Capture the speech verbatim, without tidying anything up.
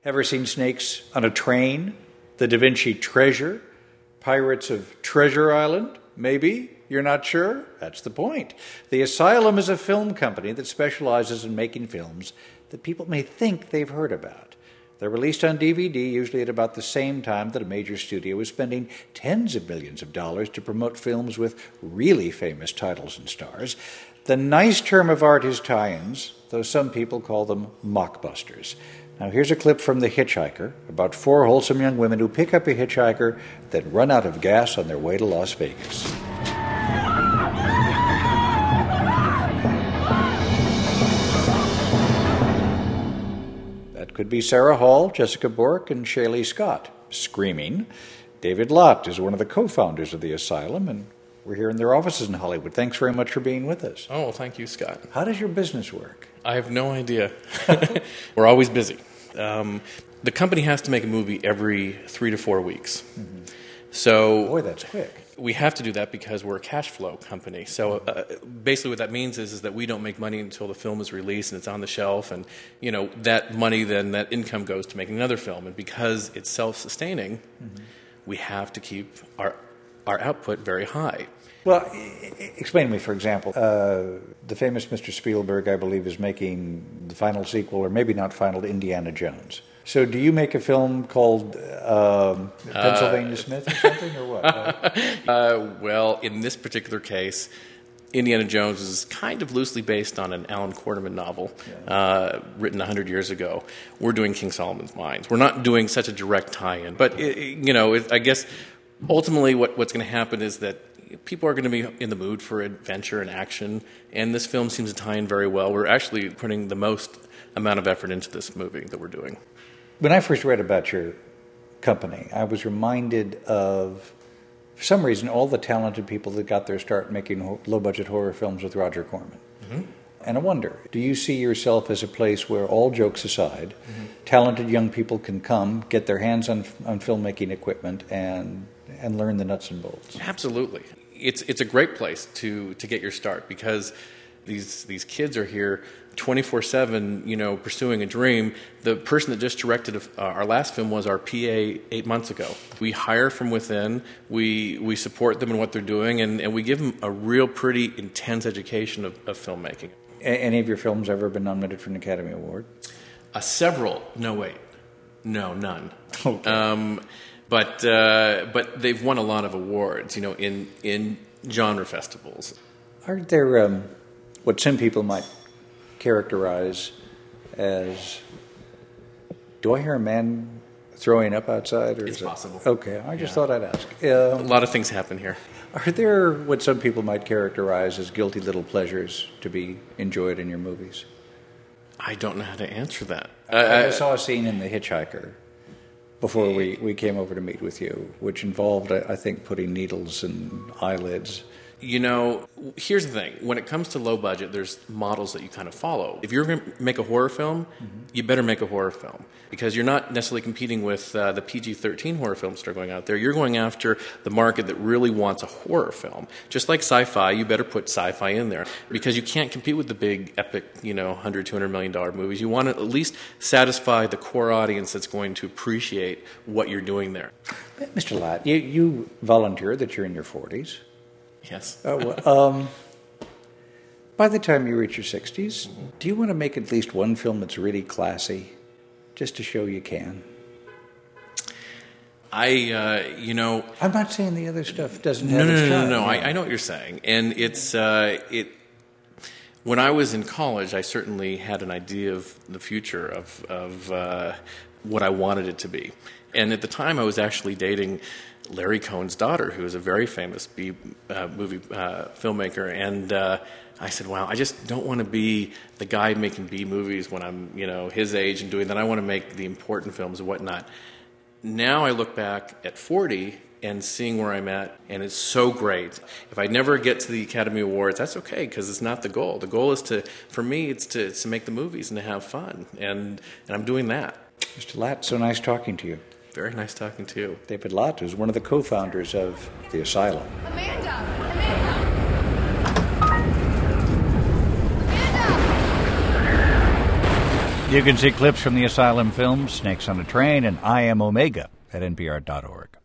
Ever seen Snakes on a Train? The Da Vinci Treasure? Pirates of Treasure Island? Maybe? You're not sure? That's the point. The Asylum is a film company that specializes in making films that people may think they've heard about. They're released on D V D, usually at about the same time that a major studio is spending tens of millions of dollars to promote films with really famous titles and stars. The nice term of art is tie-ins, though some people call them mockbusters. Now here's a clip from The Hitchhiker about four wholesome young women who pick up a hitchhiker, then run out of gas on their way to Las Vegas. Could be Sarah Hall, Jessica Bork, and Shaylee Scott, screaming. David Lott is one of the co-founders of the Asylum, and we're here in their offices in Hollywood. Thanks very much for being with us. Oh, well, thank you, Scott. How does your business work? I have no idea. We're always busy. Um, the company has to make a movie every three to four weeks. Mm-hmm. So, boy, that's quick. We have to do that because we're a cash flow company. So uh, basically what that means is, is that we don't make money until the film is released and it's on the shelf. And, you know, that money, then that income goes to making another film. And because it's self-sustaining, mm-hmm. we have to keep our our output very high. Well, explain to me, for example, uh, the famous Mister Spielberg, I believe, is making the final sequel, or maybe not final, to Indiana Jones. So do you make a film called um, Pennsylvania uh, Smith or something, or what? uh, well, in this particular case, Indiana Jones is kind of loosely based on an Alan Quarterman novel yeah. uh, written one hundred years ago. We're doing King Solomon's Mines. We're not doing such a direct tie-in. But, it, you know, it, I guess ultimately what, what's going to happen is that people are going to be in the mood for adventure and action, and this film seems to tie in very well. We're actually putting the most amount of effort into this movie that we're doing. When I first read about your company, I was reminded of, for some reason, all the talented people that got their start making low-budget horror films with Roger Corman. Mm-hmm. And I wonder, do you see yourself as a place where, all jokes aside, mm-hmm. talented young people can come, get their hands on on filmmaking equipment, and and learn the nuts and bolts? Absolutely. It's it's a great place to, to get your start, because these these kids are here twenty-four seven, you know, pursuing a dream. The person that just directed uh, our last film was our P A eight months ago. We hire from within, we we support them in what they're doing, and, and we give them a real pretty intense education of, of filmmaking. A- any of your films ever been nominated for an Academy Award? Uh, several. No, wait. No, none. Okay. Um, but uh, but they've won a lot of awards, you know, in, in genre festivals. Are there um, what some people might characterize as, do I hear a man throwing up outside? Or it's is possible. It, okay, I just yeah. thought I'd ask. Um, a lot of things happen here. Are there what some people might characterize as guilty little pleasures to be enjoyed in your movies? I don't know how to answer that. I, I saw a scene in The Hitchhiker before we, we came over to meet with you, which involved, I think, putting needles in eyelids. You know, here's the thing. When it comes to low budget, there's models that you kind of follow. If you're going to make a horror film, mm-hmm. you better make a horror film, because you're not necessarily competing with uh, the P G thirteen horror films that are going out there. You're going after the market that really wants a horror film. Just like sci-fi, you better put sci-fi in there, because you can't compete with the big, epic, you know, one hundred, two hundred million dollars movies. You want to at least satisfy the core audience that's going to appreciate what you're doing there. Mister Lott, you, you volunteer that you're in your forties. Yes. Oh, well, um, by the time you reach your sixties, mm-hmm. do you want to make at least one film that's really classy, just to show you can? I, uh, you know... I'm not saying the other stuff doesn't no, have no, its no, time. No, no, no. I, I know what you're saying. And it's... Uh, it. When I was in college, I certainly had an idea of the future, of, of uh, what I wanted it to be. And at the time, I was actually dating Larry Cohen's daughter, who is a very famous B uh, movie uh, filmmaker, and uh, I said, "Wow, I just don't want to be the guy making B movies when I'm, you know, his age and doing that. I want to make the important films and whatnot." Now I look back at forty and seeing where I'm at, and it's so great. If I never get to the Academy Awards, that's okay, because it's not the goal. The goal is to, for me, it's to, it's to make the movies and to have fun, and and I'm doing that. Mister Lott, so nice talking to you. Very nice talking to you. David Lott is one of the co-founders of the Asylum. Amanda! Amanda! Amanda! You can see clips from the Asylum film, Snakes on a Train, and I Am Omega at N P R dot org.